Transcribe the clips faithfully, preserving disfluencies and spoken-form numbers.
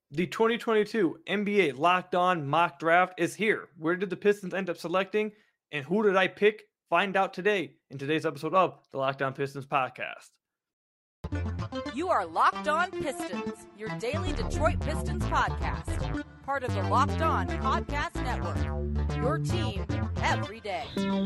The twenty twenty-two N B A Locked On Mock Draft is here. Where did the Pistons end up selecting, and who did I pick? Find out today in today's episode of the Locked On Pistons podcast. You are Locked On Pistons, your daily Detroit Pistons podcast. Part of the Locked On Podcast Network, your team every day.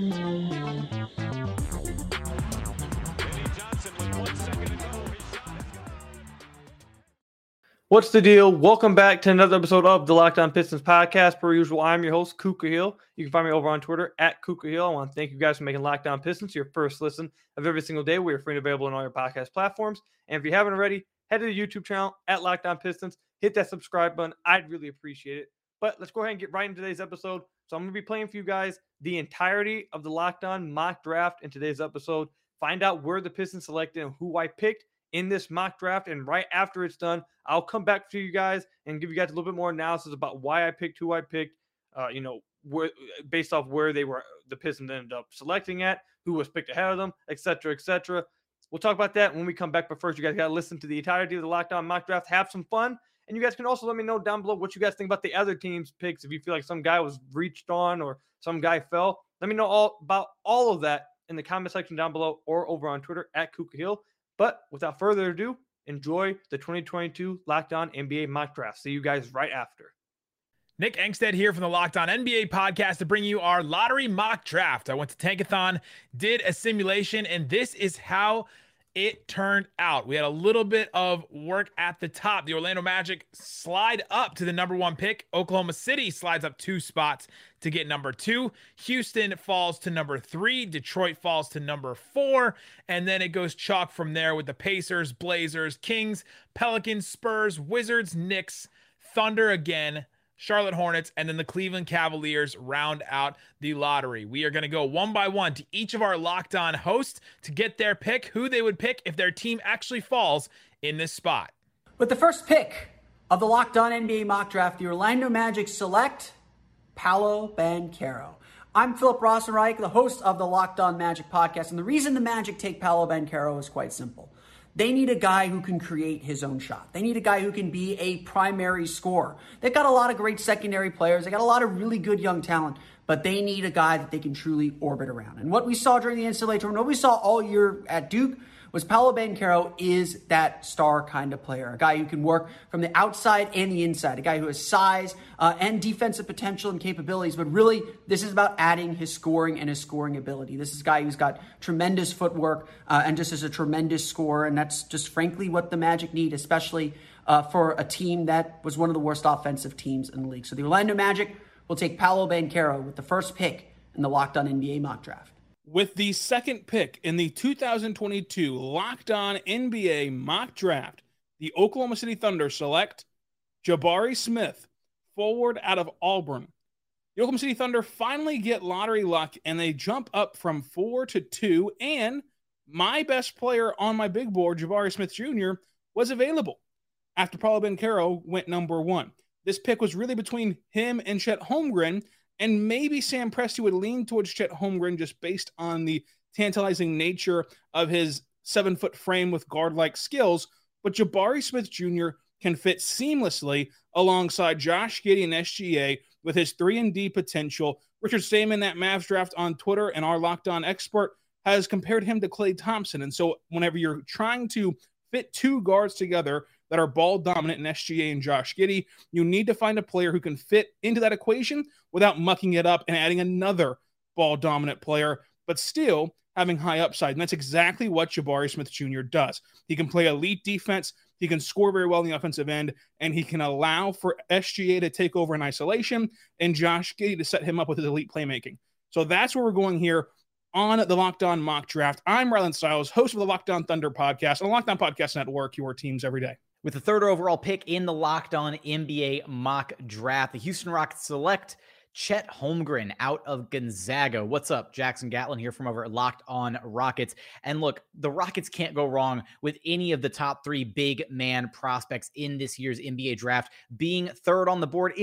What's the deal? Welcome back to another episode of the Locked On Pistons podcast. Per usual, I'm your host, Kuka Hill. You can find me over on Twitter at Kuka Hill. I want to thank you guys for making Locked On Pistons your first listen of every single day. We are free and available on all your podcast platforms. And if you haven't already, head to the YouTube channel at Locked On Pistons. Hit that subscribe button. I'd really appreciate it. But let's go ahead and get right into today's episode. So I'm going to be playing for you guys the entirety of the Locked On mock draft in today's episode. Find out where the Pistons selected and who I picked in this mock draft, and right after it's done, I'll come back to you guys and give you guys a little bit more analysis about why I picked who I picked, uh, you know, where, based off where they were, the Pistons ended up selecting at, who was picked ahead of them, et cetera, et cetera. We'll talk about that when we come back, but first, you guys got to listen to the entirety of the Locked On mock draft, have some fun, and you guys can also let me know down below what you guys think about the other team's picks. If you feel like some guy was reached on or some guy fell, let me know all about all of that in the comment section down below or over on Twitter at Kuka Hill. But without further ado, enjoy the twenty twenty-two Locked On N B A mock draft. See you guys right after. Nick Angstead here from the Locked On N B A podcast to bring you our lottery mock draft. I went to Tankathon, did a simulation, and this is how it turned out. We had a little bit of work at the top. The Orlando Magic slide up to the number one pick. Oklahoma City slides up two spots to get number two. Houston falls to number three. Detroit falls to number four. And then it goes chalk from there with the Pacers, Blazers, Kings, Pelicans, Spurs, Wizards, Knicks, Thunder again, Charlotte Hornets, and then the Cleveland Cavaliers round out the lottery. We are going to go one by one to each of our Locked On hosts to get their pick, who they would pick if their team actually falls in this spot. With the first pick of the Locked On N B A mock draft, the Orlando Magic select Paolo Banchero. I'm Philip Rosenreich, the host of the Locked On Magic podcast, and the reason the Magic take Paolo Banchero is quite simple. They need a guy who can create his own shot. They need a guy who can be a primary scorer. They've got a lot of great secondary players. They got a lot of really good young talent, but they need a guy that they can truly orbit around. And what we saw during the N C double A tournament, what we saw all year at Duke, was Paolo Banchero is that star kind of player, a guy who can work from the outside and the inside, a guy who has size uh, and defensive potential and capabilities, but really this is about adding his scoring and his scoring ability. This is a guy who's got tremendous footwork uh, and just is a tremendous scorer, and that's just frankly what the Magic need, especially uh, for a team that was one of the worst offensive teams in the league. So the Orlando Magic will take Paolo Banchero with the first pick in the Locked On N B A mock draft. With the second pick in the two thousand twenty-two Locked On N B A mock draft, the Oklahoma City Thunder select Jabari Smith, forward out of Auburn. The Oklahoma City Thunder finally get lottery luck, and they jump up from four to two, and my best player on my big board, Jabari Smith Junior, was available after Paolo Banchero went number one. This pick was really between him and Chet Holmgren, and maybe Sam Presti would lean towards Chet Holmgren just based on the tantalizing nature of his seven-foot frame with guard-like skills. But Jabari Smith Junior can fit seamlessly alongside Josh Giddey and S G A with his three and D potential. Richard Stamen at Mavs Draft on Twitter and our Locked On expert has compared him to Klay Thompson. And so whenever you're trying to fit two guards together that are ball dominant in S G A and Josh Giddey, you need to find a player who can fit into that equation without mucking it up and adding another ball dominant player, but still having high upside. And that's exactly what Jabari Smith Junior does. He can play elite defense, he can score very well in the offensive end, and he can allow for S G A to take over in isolation and Josh Giddey to set him up with his elite playmaking. So that's where we're going here on the Locked On mock draft. I'm Rylan Stiles, host of the Locked On Thunder podcast on the Locked On Podcast Network, your teams every day. With the third overall pick in the Locked On N B A mock draft, the Houston Rockets select Chet Holmgren out of Gonzaga. What's up? Jackson Gatlin here from over at Locked On Rockets. And look, the Rockets can't go wrong with any of the top three big man prospects in this year's N B A draft. Being third on the board isn't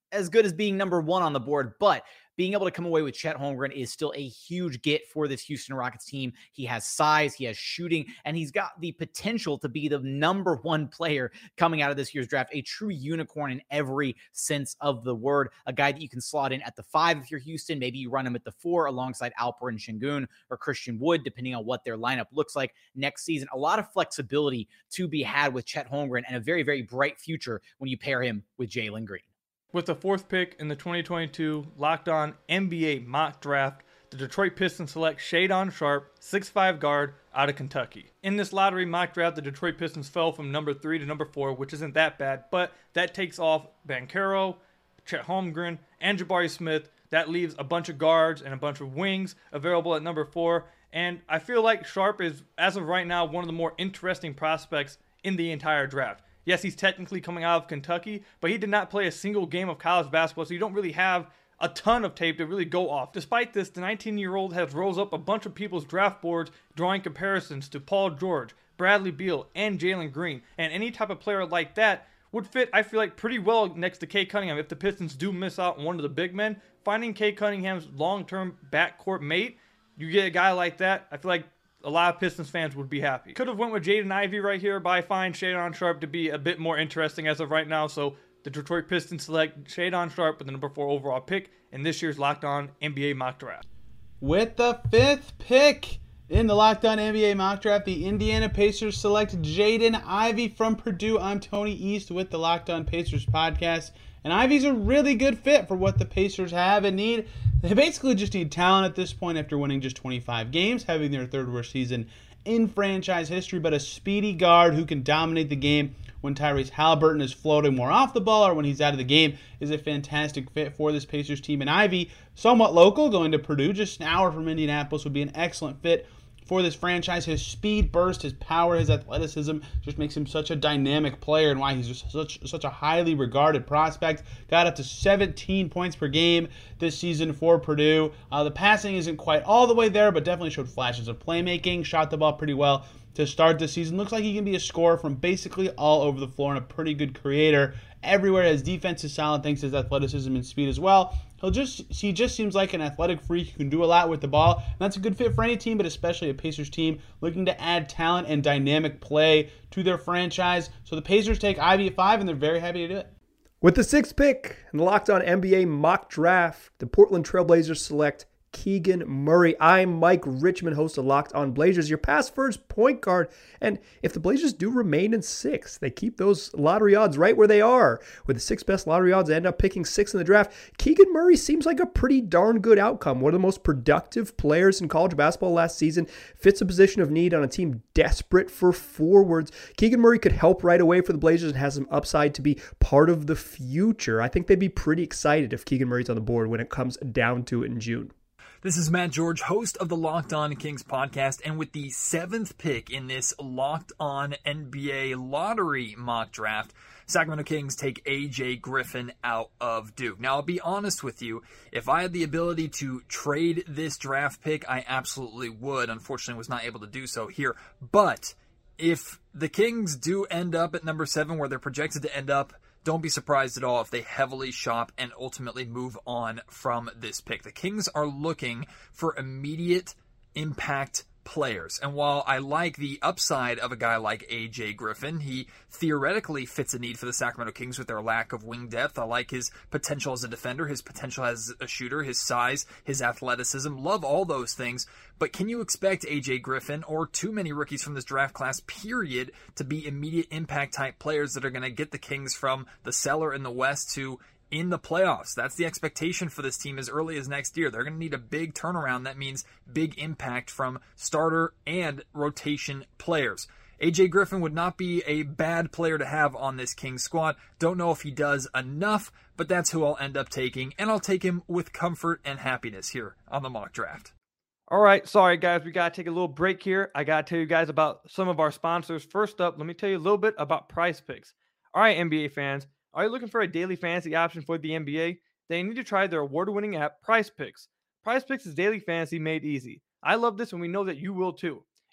as good as being number one on the board, but being able to come away with Chet Holmgren is still a huge get for this Houston Rockets team. He has size, he has shooting, and he's got the potential to be the number one player coming out of this year's draft, a true unicorn in every sense of the word, a guy that you can slot in at the five if you're Houston. Maybe you run him at the four alongside Alperen Sengun or Christian Wood, depending on what their lineup looks like next season. A lot of flexibility to be had with Chet Holmgren and a very, very bright future when you pair him with Jalen Green. With the fourth pick in the twenty twenty-two Locked On N B A Mock Draft, the Detroit Pistons select Shadon Sharpe, six five guard out of Kentucky. In this lottery mock draft, the Detroit Pistons fell from number three to number four, which isn't that bad, but that takes off Banchero, Chet Holmgren, and Jabari Smith. That leaves a bunch of guards and a bunch of wings available at number four, and I feel like Sharpe is, as of right now, one of the more interesting prospects in the entire draft. Yes, he's technically coming out of Kentucky, but he did not play a single game of college basketball, so you don't really have a ton of tape to really go off. Despite this, the nineteen-year-old has rose up a bunch of people's draft boards, drawing comparisons to Paul George, Bradley Beal, and Jalen Green. And any type of player like that would fit, I feel like, pretty well next to Cade Cunningham. If the Pistons do miss out on one of the big men, finding Cade Cunningham's long-term backcourt mate, you get a guy like that, I feel like a lot of Pistons fans would be happy. Could have went with Jaden Ivey right here, but I find Shadon Sharpe to be a bit more interesting as of right now. So the Detroit Pistons select Shadon Sharpe with the number four overall pick in this year's Locked On N B A Mock Draft. With the fifth pick in the Locked On N B A Mock Draft, the Indiana Pacers select Jaden Ivey from Purdue. I'm Tony East with the Locked On Pacers podcast. And Ivey's a really good fit for what the Pacers have and need. They basically just need talent at this point after winning just twenty-five games, having their third worst season in franchise history, but a speedy guard who can dominate the game when Tyrese Halliburton is floating more off the ball or when he's out of the game is a fantastic fit for this Pacers team. And Ivey, somewhat local, going to Purdue, just an hour from Indianapolis, would be an excellent fit for this franchise. His speed, burst, his power, his athleticism just makes him such a dynamic player, and why he's just such such a highly regarded prospect. Got up to seventeen points per game this season for Purdue. Uh, the passing isn't quite all the way there, but definitely showed flashes of playmaking. Shot the ball pretty well to start the season. Looks like he can be a scorer from basically all over the floor and a pretty good creator everywhere. His defense is solid thanks to his athleticism and speed as well. He'll just he just seems like an athletic freak who can do a lot with the ball. And that's a good fit for any team, but especially a Pacers team looking to add talent and dynamic play to their franchise. So the Pacers take Ivey at five, and they're very happy to do it. With the sixth pick in the Locked On N B A Mock Draft, the Portland Trailblazers select Keegan Murray. I'm Mike Richmond, host of Locked On Blazers, your pass first point guard. And if the Blazers do remain in six, they keep those lottery odds right where they are. With the six best lottery odds, they end up picking six in the draft. Keegan Murray seems like a pretty darn good outcome. One of the most productive players in college basketball last season. Fits a position of need on a team desperate for forwards. Keegan Murray could help right away for the Blazers and has some upside to be part of the future. I think they'd be pretty excited if Keegan Murray's on the board when it comes down to it in June. This is Matt George, host of the Locked On Kings podcast, and with the seventh pick in this Locked On N B A lottery mock draft, Sacramento Kings take A J Griffin out of Duke. Now, I'll be honest with you, if I had the ability to trade this draft pick, I absolutely would. Unfortunately, was not able to do so here. But if the Kings do end up at number seven, where they're projected to end up, don't be surprised at all if they heavily shop and ultimately move on from this pick. The Kings are looking for immediate impact players. And while I like the upside of a guy like A J Griffin, he theoretically fits a need for the Sacramento Kings with their lack of wing depth. I like his potential as a defender, his potential as a shooter, his size, his athleticism. Love all those things. But can you expect A J Griffin or too many rookies from this draft class, period, to be immediate impact type players that are going to get the Kings from the cellar in the West to in the playoffs? That's the expectation for this team as early as next year. They're going to need a big turnaround. That means big impact from starter and rotation players. A J Griffin would not be a bad player to have on this Kings squad. Don't know if he does enough, but that's who I'll end up taking, and I'll take him with comfort and happiness here on the mock draft. All right, sorry guys, we got to take a little break here. I got to tell you guys about some of our sponsors. First up, let me tell you a little bit about Prize Picks. All right, N B A fans, are you looking for a daily fantasy option for the N B A? Then you need to try their award-winning app, Prize Picks. Prize Picks is daily fantasy made easy. I love this, and we know that you will too.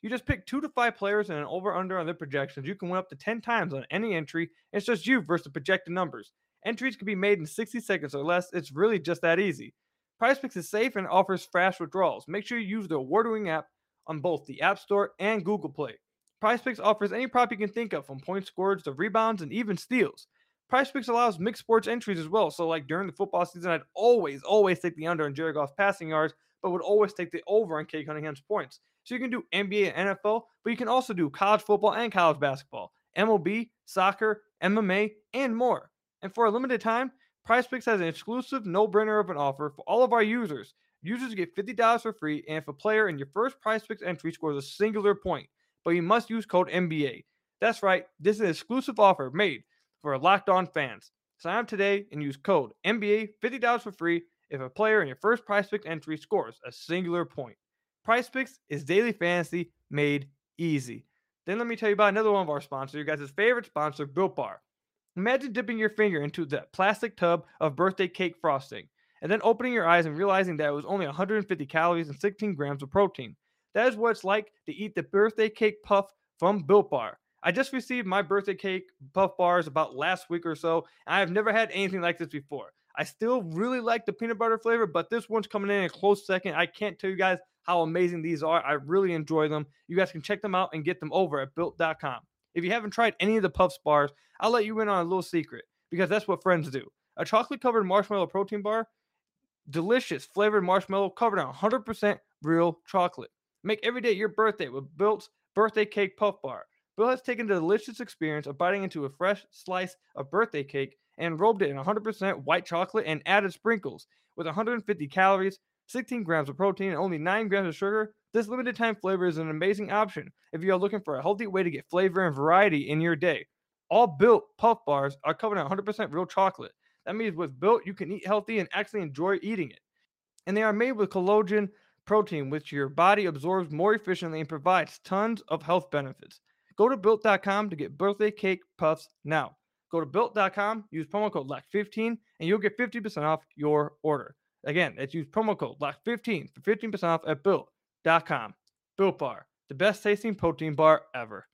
You just pick two to five players and an over-under on their projections. You can win up to ten times on any entry. It's just you versus the projected numbers. Entries can be made in sixty seconds or less. It's really just that easy. PrizePicks is safe and offers fast withdrawals. Make sure you use the award-winning app on both the App Store and Google Play. PrizePicks offers any prop you can think of, from points scored to rebounds and even steals. PrizePicks allows mixed sports entries as well. So like during the football season, I'd always, always take the under on Jared Goff's passing yards, but would always take the over on Cade Cunningham's points. So you can do N B A and N F L, but you can also do college football and college basketball, M L B, soccer, M M A, and more. And for a limited time, PrizePicks has an exclusive no-brainer of an offer for all of our users. Users get fifty dollars for free, and if a player in your first PrizePicks entry scores a singular point, but you must use code N B A. That's right, this is an exclusive offer made for Locked On fans. Sign up today and use code N B A, fifty dollars for free, if a player in your first PrizePicks entry scores a singular point. PrizePicks is daily fantasy made easy. Then let me tell you about another one of our sponsors, your guys' favorite sponsor, Built Bar. Imagine dipping your finger into that plastic tub of birthday cake frosting, and then opening your eyes and realizing that it was only one hundred fifty calories and sixteen grams of protein. That is what it's like to eat the birthday cake puff from Built Bar. I just received my birthday cake puff bars about last week or so, and I have never had anything like this before. I still really like the peanut butter flavor, but this one's coming in a close second. I can't tell you guys how amazing these are. I really enjoy them. You guys can check them out and get them over at built dot com. If you haven't tried any of the Puffs bars, I'll let you in on a little secret, because that's what friends do. A chocolate-covered marshmallow protein bar, delicious flavored marshmallow covered in one hundred percent real chocolate. Make every day your birthday with Built's birthday cake puff bar. Built has taken the delicious experience of biting into a fresh slice of birthday cake and robed it in one hundred percent white chocolate and added sprinkles. With one hundred fifty calories, sixteen grams of protein, and only nine grams of sugar, this limited time flavor is an amazing option if you are looking for a healthy way to get flavor and variety in your day. All Built Puff bars are covered in one hundred percent real chocolate. That means with Built, you can eat healthy and actually enjoy eating it. And they are made with collagen protein, which your body absorbs more efficiently and provides tons of health benefits. Go to built dot com to get birthday cake puffs now. Go to built dot com, use promo code lock fifteen, and you'll get fifty percent off your order. Again, let's use promo code lock fifteen for fifteen percent off at built dot com. Built Bar, the best tasting protein bar ever.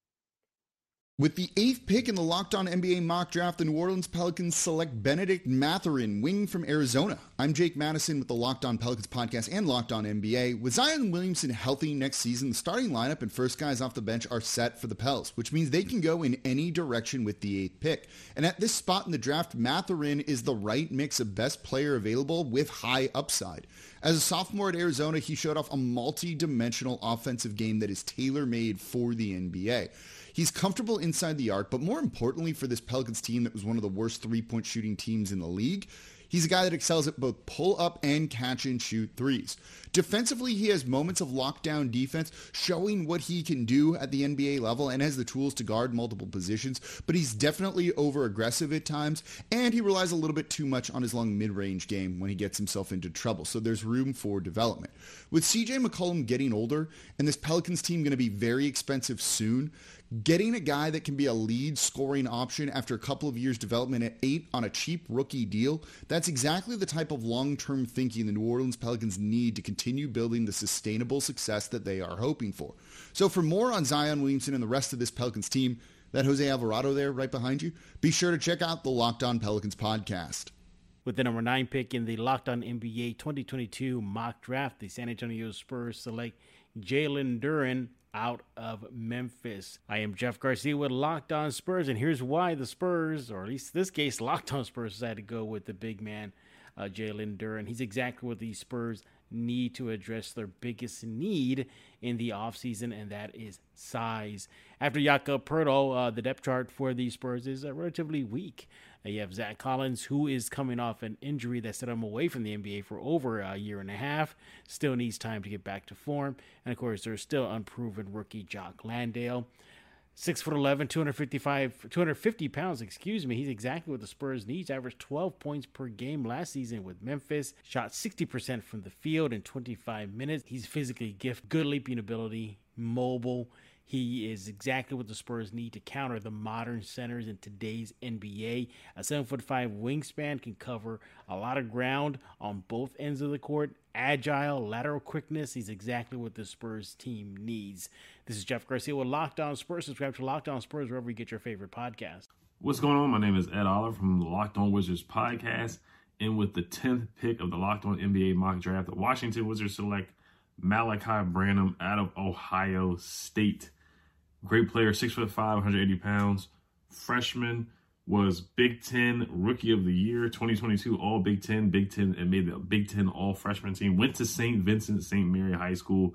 With the eighth pick in the Locked On N B A mock draft, the New Orleans Pelicans select Benedict Mathurin, wing from Arizona. I'm Jake Madison with the Locked On Pelicans podcast and Locked On N B A. With Zion Williamson healthy next season, the starting lineup and first guys off the bench are set for the Pels, which means they can go in any direction with the eighth pick. And at this spot in the draft, Mathurin is the right mix of best player available with high upside. As a sophomore at Arizona, he showed off a multi-dimensional offensive game that is tailor-made for the N B A. He's comfortable inside the arc, but more importantly for this Pelicans team that was one of the worst three-point shooting teams in the league, he's a guy that excels at both pull-up and catch-and-shoot threes. Defensively, he has moments of lockdown defense, showing what he can do at the N B A level and has the tools to guard multiple positions, but he's definitely over-aggressive at times, and he relies a little bit too much on his long mid-range game when he gets himself into trouble, so there's room for development. With C J McCollum getting older, and this Pelicans team going to be very expensive soon, getting a guy that can be a lead scoring option after a couple of years development at eight on a cheap rookie deal, that's exactly the type of long-term thinking the New Orleans Pelicans need to continue building the sustainable success that they are hoping for. So for more on Zion Williamson and the rest of this Pelicans team, that Jose Alvarado there right behind you, be sure to check out the Locked On Pelicans podcast. With the number nine pick in the Locked On N B A twenty twenty-two mock draft, the San Antonio Spurs select Jalen Duren out of Memphis. I am Jeff Garcia with Locked On Spurs, and here's why the Spurs, or at least in this case, Locked On Spurs, decided to go with the big man, uh, Jalen Duren. He's exactly what the Spurs need to address their biggest need in the offseason, and that is size. After Jakob Poeltl, uh, the depth chart for the Spurs is uh, relatively weak. Uh, you have Zach Collins, who is coming off an injury that set him away from the N B A for over a year and a half. Still needs time to get back to form. And, of course, there's still unproven rookie Jock Landale. six foot eleven, two hundred fifty-five, two hundred fifty pounds, excuse me. He's exactly what the Spurs need. Averaged twelve points per game last season with Memphis. Shot sixty percent from the field in twenty-five minutes. He's physically gifted, good leaping ability, mobile. He is exactly what the Spurs need to counter the modern centers in today's N B A. A seven foot five wingspan can cover a lot of ground on both ends of the court. Agile, lateral quickness. He's exactly what the Spurs team needs. This is Jeff Garcia with Locked On Spurs. Subscribe to Locked On Spurs wherever you get your favorite podcast. What's going on? My name is Ed Oliver from the Locked On Wizards podcast. And with the tenth pick of the Locked On N B A mock draft, the Washington Wizards select Malachi Branham out of Ohio State. Great player, six foot five, one hundred eighty pounds. Freshman, was Big Ten Rookie of the Year, twenty twenty-two All Big Ten, Big Ten, and made the Big Ten All Freshman team. Went to Saint Vincent Saint Mary High School.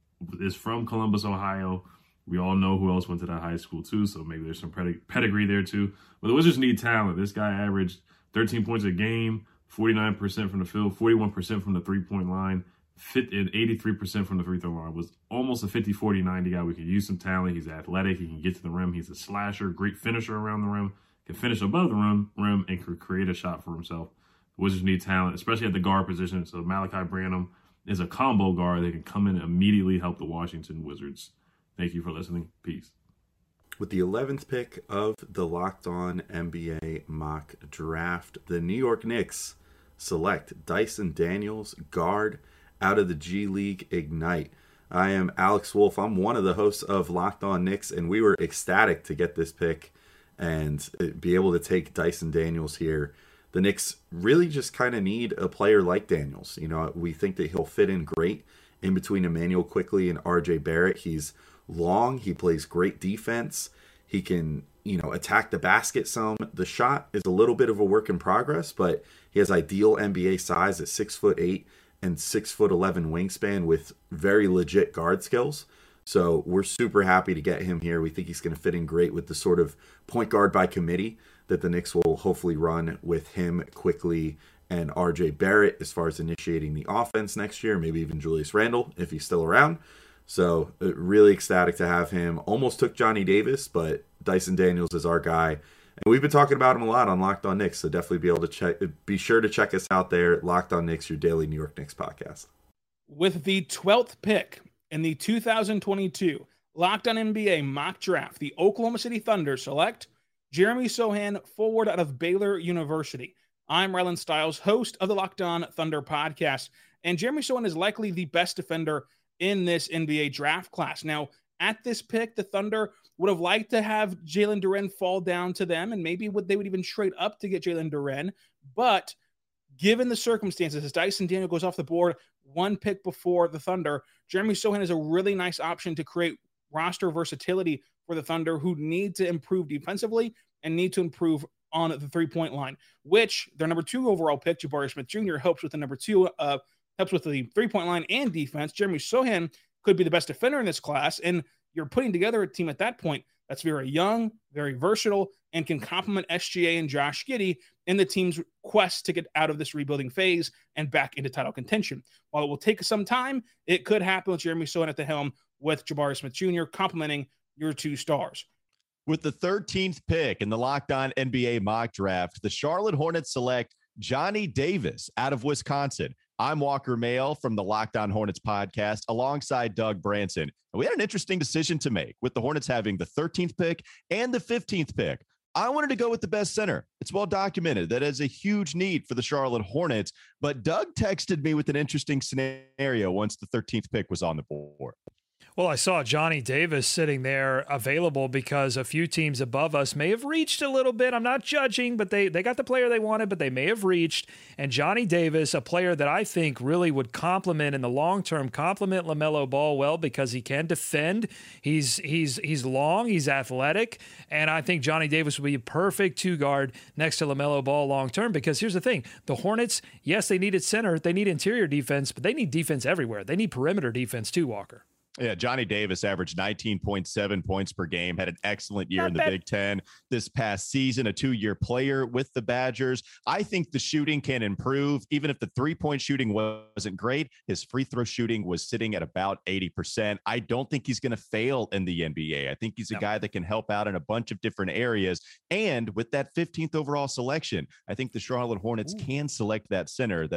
Is from Columbus, Ohio. We all know who else went to that high school too, so maybe there's some pedigree there too. But the Wizards need talent. This guy averaged thirteen points a game, forty-nine percent from the field, forty-one percent from the three-point line, fit in eighty-three percent from the free throw line. Was almost a fifty forty ninety guy. We could use some talent. He's athletic. He can get to the rim. He's a slasher, great finisher around the rim, can finish above the rim, rim and can create a shot for himself. The Wizards need talent, especially at the guard position. So Malachi Branham is a combo guard that can come in and immediately help the Washington Wizards. Thank you for listening. Peace. With the eleventh pick of the Locked On N B A mock draft, the New York Knicks select Dyson Daniels, guard, out of the G League Ignite. I am Alex Wolf. I'm one of the hosts of Locked On Knicks, and we were ecstatic to get this pick and be able to take Dyson Daniels here. The Knicks really just kind of need a player like Daniels. You know, we think that he'll fit in great in between Emmanuel Quickley and R J Barrett. He's long. He plays great defense. He can, you know, attack the basket some. The shot is a little bit of a work in progress, but he has ideal N B A size at six foot eight and six foot eleven wingspan with very legit guard skills. So we're super happy to get him here. We think he's going to fit in great with the sort of point guard by committee that the Knicks will hopefully run with him, Quickley, and R J Barrett as far as initiating the offense next year, maybe even Julius Randle if he's still around. So uh, really ecstatic to have him. Almost took Johnny Davis, but Dyson Daniels is our guy. And we've been talking about him a lot on Locked On Knicks, so definitely be able to check. Be sure to check us out there, Locked On Knicks, your daily New York Knicks podcast. With the twelfth pick in the two thousand twenty-two Locked On N B A mock draft, the Oklahoma City Thunder select Jeremy Sochan, forward out of Baylor University. I'm Rylan Stiles, host of the Locked On Thunder podcast, and Jeremy Sochan is likely the best defender in this N B A draft class. Now, at this pick, the Thunder would have liked to have Jalen Duren fall down to them, and maybe would they would even trade up to get Jalen Duren. But given the circumstances, as Dyson Daniel goes off the board one pick before the Thunder, Jeremy Sochan is a really nice option to create roster versatility for the Thunder, who need to improve defensively and need to improve on the three-point line, which their number two overall pick, Jabari Smith Junior, helps with the number two, uh, helps with the three-point line and defense. Jeremy Sochan could be the best defender in this class, and you're putting together a team at that point that's very young, very versatile, and can complement S G A and Josh Giddey in the team's quest to get out of this rebuilding phase and back into title contention. While it will take some time, it could happen with Jeremy Sochan at the helm with Jabari Smith Junior complementing your two stars. With the thirteenth pick in the Locked On N B A mock draft, the Charlotte Hornets select Johnny Davis out of Wisconsin. I'm Walker Mail from the Locked On Hornets podcast alongside Doug Branson. And we had an interesting decision to make with the Hornets having the thirteenth pick and the fifteenth pick. I wanted to go with the best center. It's well documented that is a huge need for the Charlotte Hornets, but Doug texted me with an interesting scenario once the thirteenth pick was on the board. Well, I saw Johnny Davis sitting there available because a few teams above us may have reached a little bit. I'm not judging, but they, they got the player they wanted, but they may have reached. And Johnny Davis, a player that I think really would complement in the long term, complement LaMelo Ball well because he can defend. He's he's he's long, he's athletic, and I think Johnny Davis would be a perfect two guard next to LaMelo Ball long term. Because here's the thing: the Hornets, yes, they needed center, they need interior defense, but they need defense everywhere. They need perimeter defense too, Walker. Yeah, Johnny Davis averaged nineteen point seven points per game, had an excellent year Not in the bad. Big Ten this past season, a two-year player with the Badgers. I think the shooting can improve. Even if the three-point shooting wasn't great, his free throw shooting was sitting at about eighty percent. I don't think he's going to fail in the N B A. I think he's a no. guy that can help out in a bunch of different areas. And with that fifteenth overall selection, I think the Charlotte Hornets Ooh. can select that center that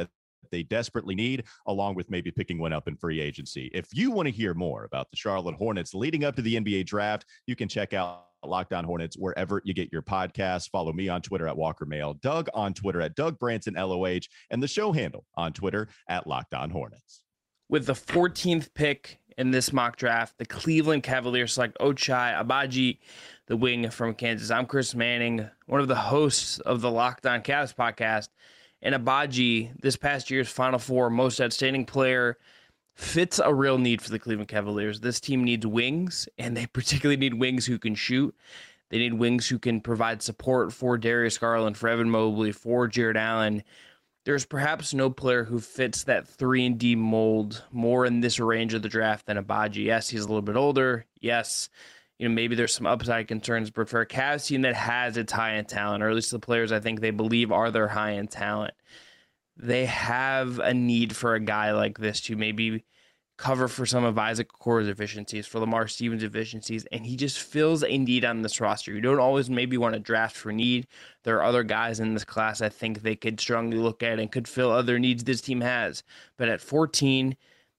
they desperately need, along with maybe picking one up in free agency. If you want to hear more about the Charlotte Hornets leading up to the N B A draft, you can check out Locked On Hornets wherever you get your podcasts. Follow me on Twitter at Walker Mail, Doug on Twitter at Doug Branson L O H, and the show handle on Twitter at Locked On Hornets. With the fourteenth pick in this mock draft, the Cleveland Cavaliers select Ochai Agbaji, the wing from Kansas. I'm Chris Manning, one of the hosts of the Locked On Cavs podcast. And Agbaji, this past year's Final Four most outstanding player, fits a real need for the Cleveland Cavaliers. This team needs wings, and they particularly need wings who can shoot. They need wings who can provide support for Darius Garland, for Evan Mobley, for Jared Allen. There's perhaps no player who fits that three and D mold more in this range of the draft than Agbaji. Yes, he's a little bit older. Yes, you know, maybe there's some upside concerns, but for a Cavs team that has its high-end talent, or at least the players I think they believe are their high-end talent, they have a need for a guy like this to maybe cover for some of Isaac Okoro's deficiencies, for Lamar Stevens' deficiencies, and he just fills a need on this roster. You don't always maybe want to draft for need. There are other guys in this class I think they could strongly look at and could fill other needs this team has. But at fourteen,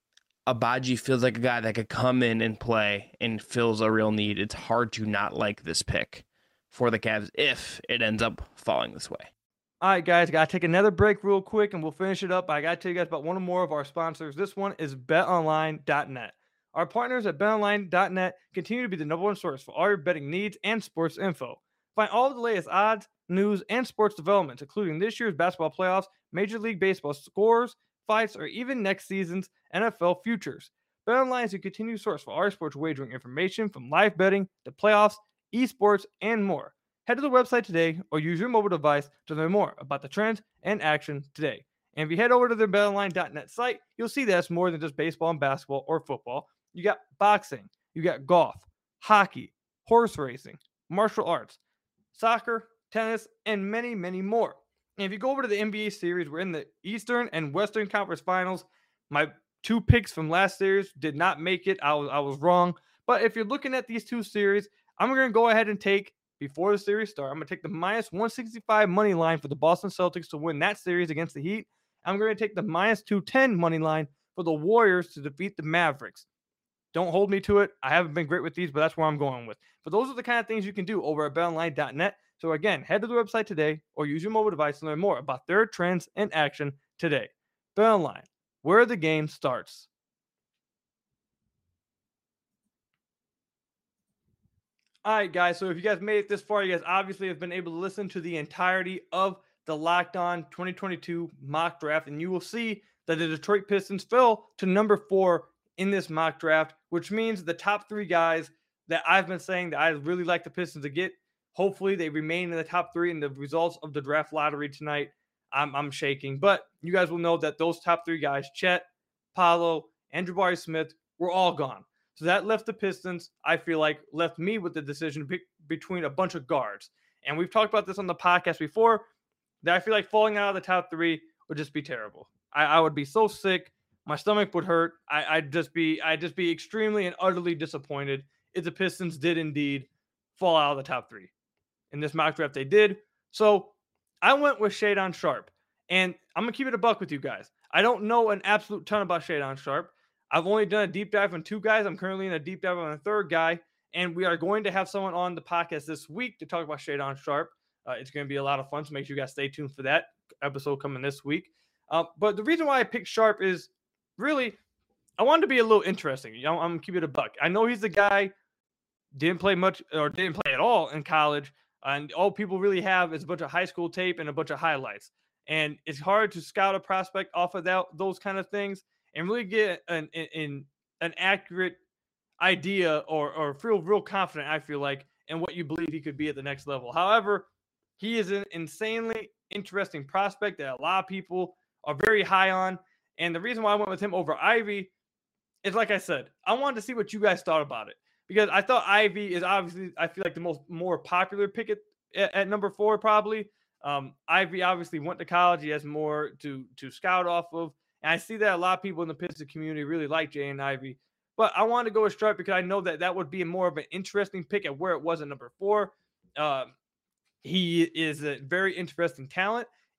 Agbaji feels like a guy that could come in and play and fills a real need. It's hard to not like this pick for the Cavs if it ends up falling this way. All right, guys, got to take another break real quick, and we'll finish it up. I got to tell you guys about one more of our sponsors. This one is bet online dot net. Our partners at bet online dot net continue to be the number one source for all your betting needs and sports info. Find all of the latest odds, news, and sports developments, including this year's basketball playoffs, Major League Baseball scores, fights, or even next season's N F L futures. BetOnline is a continued source for all your sports wagering information, from live betting to playoffs, esports, and more. Head to the website today or use your mobile device to learn more about the trends and action today. And if you head over to the bet online dot net site, you'll see that it's more than just baseball and basketball or football. You got boxing, you got golf, hockey, horse racing, martial arts, soccer, tennis, and many, many more. And if you go over to the N B A series, we're in the Eastern and Western Conference Finals. My two picks from last series did not make it. I was, I was wrong. But if you're looking at these two series, I'm going to go ahead and take, before the series start, I'm going to take the minus one sixty-five money line for the Boston Celtics to win that series against the Heat. I'm going to take the minus two ten money line for the Warriors to defeat the Mavericks. Don't hold me to it. I haven't been great with these, but that's where I'm going with. But those are the kind of things you can do over at bet online dot net. So again, head to the website today or use your mobile device to learn more about their trends and action today. BetOnline, where the game starts. All right, guys. So if you guys made it this far, you guys obviously have been able to listen to the entirety of the Locked On twenty twenty-two mock draft, and you will see that the Detroit Pistons fell to number four in this mock draft, which means the top three guys that I've been saying that I really like the Pistons to get, hopefully they remain in the top three. And the results of the draft lottery tonight, I'm, I'm shaking. But you guys will know that those top three guys, Chet, Paolo, and Jabari Smith, were all gone. So that left the Pistons, I feel like, left me with the decision be- between a bunch of guards. And we've talked about this on the podcast before, that I feel like falling out of the top three would just be terrible. I, I would be so sick. My stomach would hurt. I, I'd just be I'd just be extremely and utterly disappointed if the Pistons did indeed fall out of the top three. In this mock draft, they did. So I went with Shadon Sharpe. And I'm going to keep it a buck with you guys. I don't know an absolute ton about Shadon Sharpe. I've only done a deep dive on two guys. I'm currently in a deep dive on a third guy. And we are going to have someone on the podcast this week to talk about Shadon Sharpe. Uh, it's going to be a lot of fun, so make sure you guys stay tuned for that episode coming this week. Uh, but the reason why I picked Sharpe is really, I wanted to be a little interesting. You know, I'm going to keep it a buck. I know he's the guy, didn't play much or didn't play at all in college. And all people really have is a bunch of high school tape and a bunch of highlights. And it's hard to scout a prospect off of that, those kind of things and really get an, an, an accurate idea or, or feel real confident, I feel like, in what you believe he could be at the next level. However, he is an insanely interesting prospect that a lot of people are very high on. And the reason why I went with him over Ivy is, like I said, I wanted to see what you guys thought about it. Because I thought Ivy is obviously, I feel like, the most more popular pick at, at, at number four, probably. Um, Ivy obviously went to college. He has more to, to scout off of. And I see that a lot of people in the Pistons community really like Jaden Ivey. But I wanted to go with Sharpe because I know that that would be more of an interesting pick at where it was at number four. Uh, he is a very interesting talent.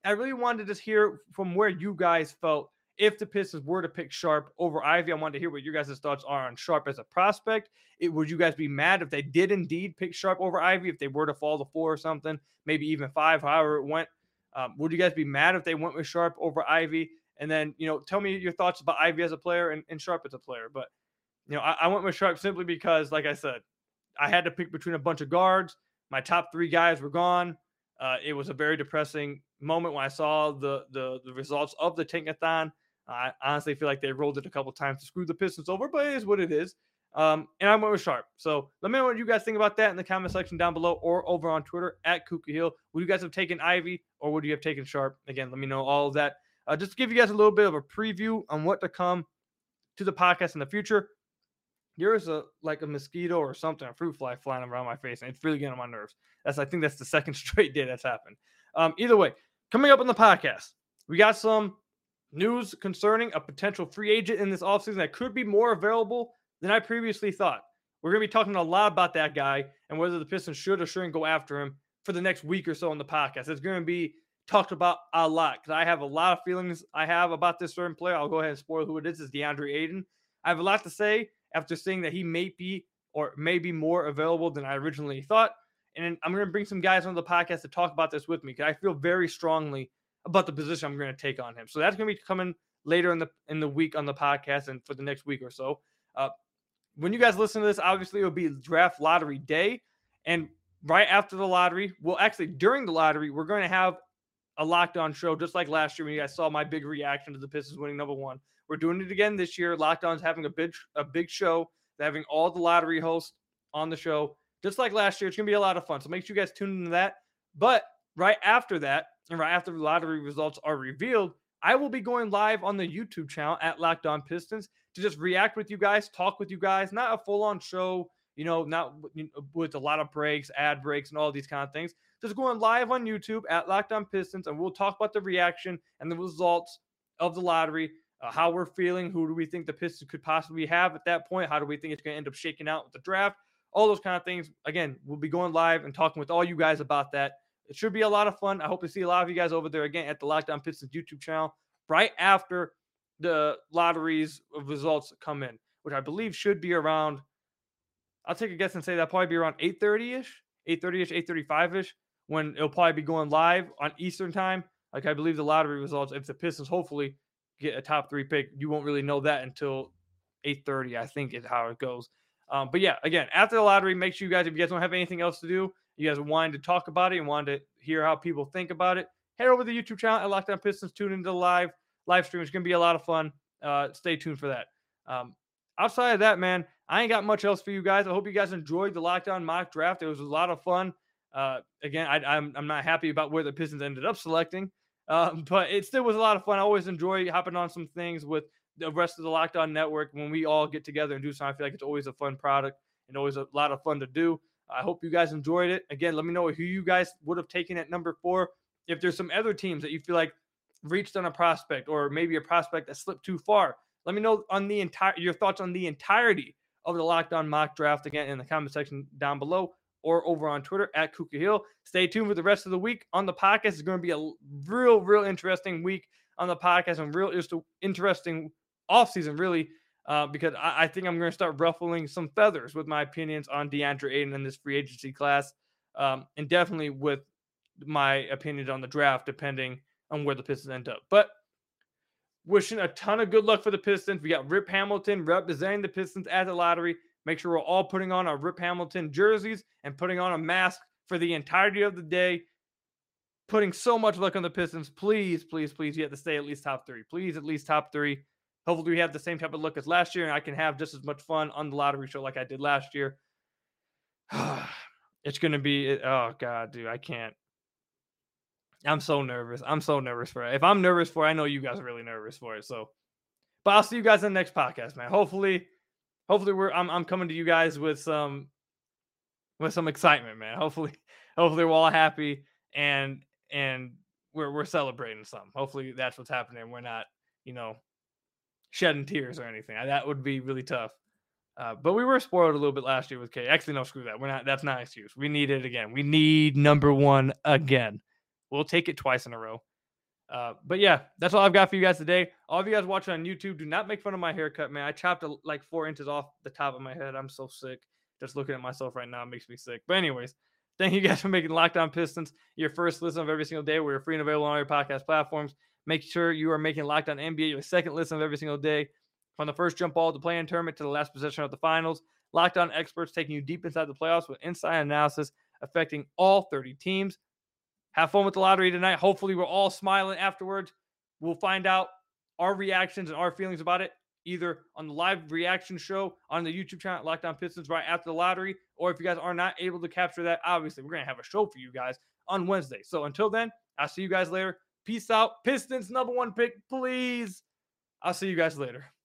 I really wanted to just hear from where you guys felt if the Pistons were to pick Sharpe over Ivey. I wanted to hear what your guys' thoughts are on Sharpe as a prospect. It, would you guys be mad if they did indeed pick Sharpe over Ivey, if they were to fall to four or something, maybe even five, however it went? Um, would you guys be mad if they went with Sharpe over Ivey? And then, you know, tell me your thoughts about Ivey as a player and, and Sharpe as a player. But, you know, I, I went with Sharpe simply because, like I said, I had to pick between a bunch of guards. My top three guys were gone. Uh, it was a very depressing moment when I saw the the, the results of the Tankathon. I honestly feel like they rolled it a couple times to screw the Pistons over, but it is what it is. Um, and I went with Sharpe. So let me know what you guys think about that in the comment section down below or over on Twitter at Kuka Hill. Would you guys have taken Ivey or would you have taken Sharpe? Again, let me know all of that. Uh, just to give you guys a little bit of a preview on what to come to the podcast in the future. Here's a like a mosquito or something, a fruit fly flying around my face, and it's really getting on my nerves. That's I think that's the second straight day that's happened. Um, either way, coming up on the podcast, we got some news concerning a potential free agent in this offseason that could be more available than I previously thought. We're going to be talking a lot about that guy and whether the Pistons should or shouldn't go after him for the next week or so on the podcast. It's going to be talked about a lot because I have a lot of feelings I have about this certain player. I'll go ahead and spoil who it is. It's DeAndre Ayton. I have a lot to say after seeing that he may be or may be more available than I originally thought. And I'm going to bring some guys on the podcast to talk about this with me because I feel very strongly about the position I'm going to take on him. So that's going to be coming later in the in the week on the podcast and for the next week or so. Uh, when you guys listen to this, obviously it'll be draft lottery day. And right after the lottery, well, actually during the lottery, we're going to have a Locked On show, just like last year when you guys saw my big reaction to the Pistons winning number one. We're doing it again this year. Locked On's having a big, a big show. They're having all the lottery hosts on the show, just like last year. It's going to be a lot of fun. So make sure you guys tune into that. But right after that, and right after the lottery results are revealed, I will be going live on the YouTube channel at Locked On Pistons to just react with you guys, talk with you guys, not a full-on show, you know, not you know, with a lot of breaks, ad breaks, and all these kind of things. Just going live on YouTube at Locked On Pistons, and we'll talk about the reaction and the results of the lottery, uh, how we're feeling, who do we think the Pistons could possibly have at that point, how do we think it's going to end up shaking out with the draft, all those kind of things. Again, we'll be going live and talking with all you guys about that. It should be a lot of fun. I hope to see a lot of you guys over there again at the Locked On Pistons YouTube channel right after the lottery's results come in, which I believe should be around, I'll take a guess and say that'll probably be around eight thirty-ish, eight thirty-ish, eight thirty-five-ish, when it'll probably be going live on Eastern time. Like I believe the lottery results, if the Pistons hopefully get a top three pick, you won't really know that until eight thirty, I think is how it goes. Um, but yeah, again, after the lottery, make sure you guys, if you guys don't have anything else to do, you guys are wanting to talk about it and wanted to hear how people think about it, head over to the YouTube channel at Locked On Pistons, tune into the live live stream. It's going to be a lot of fun. Uh, stay tuned for that. Um, outside of that, man, I ain't got much else for you guys. I hope you guys enjoyed the Locked On mock draft. It was a lot of fun. Uh, again, I, I'm I'm not happy about where the Pistons ended up selecting, um, but it still was a lot of fun. I always enjoy hopping on some things with the rest of the Locked On network when we all get together and do something. I feel like it's always a fun product and always a lot of fun to do. I hope you guys enjoyed it. Again, let me know who you guys would have taken at number four. If there's some other teams that you feel like reached on a prospect or maybe a prospect that slipped too far, let me know on the entire your thoughts on the entirety of the Locked On mock draft again in the comment section down below or over on Twitter at Kuka Hill. Stay tuned for the rest of the week on the podcast. It's going to be a real, real interesting week on the podcast and real just interesting offseason, really, uh, because I, I think I'm going to start ruffling some feathers with my opinions on DeAndre Ayton in this free agency class, um, and definitely with my opinions on the draft, depending on where the Pistons end up. But wishing a ton of good luck for the Pistons. We got Rip Hamilton representing the Pistons at the lottery. Make sure we're all putting on our Rip Hamilton jerseys and putting on a mask for the entirety of the day. Putting so much luck on the Pistons. Please, please, please, you have to stay at least top three. Please, at least top three. Hopefully we have the same type of luck as last year and I can have just as much fun on the lottery show like I did last year. It's going to be, oh God, dude, I can't. I'm so nervous. I'm so nervous for it. If I'm nervous for it, I know you guys are really nervous for it. So, but I'll see you guys in the next podcast, man. Hopefully, hopefully we're I'm I'm coming to you guys with some with some excitement, man. Hopefully, hopefully we're all happy and and we're we're celebrating something. Hopefully that's what's happening. We're not, you know, shedding tears or anything. That would be really tough. Uh, but we were spoiled a little bit last year with K. Actually, no, screw that. We're not. That's not an excuse. We need it again. We need number one again. We'll take it twice in a row. Uh, but yeah, that's all I've got for you guys today. All of you guys watching on YouTube, do not make fun of my haircut, man. I chopped a, like four inches off the top of my head. I'm so sick. Just looking at myself right now makes me sick. But anyways, thank you guys for making Locked On Pistons your first listen of every single day. We're free and available on all your podcast platforms. Make sure you are making Locked On N B A your second listen of every single day. From the first jump ball of the play-in tournament to the last possession of the finals, Locked On experts taking you deep inside the playoffs with inside analysis affecting all thirty teams. Have fun with the lottery tonight. Hopefully, we're all smiling afterwards. We'll find out our reactions and our feelings about it either on the live reaction show on the YouTube channel, Locked On Pistons, right after the lottery. Or if you guys are not able to capture that, obviously, we're going to have a show for you guys on Wednesday. So until then, I'll see you guys later. Peace out. Pistons, number one pick, please. I'll see you guys later.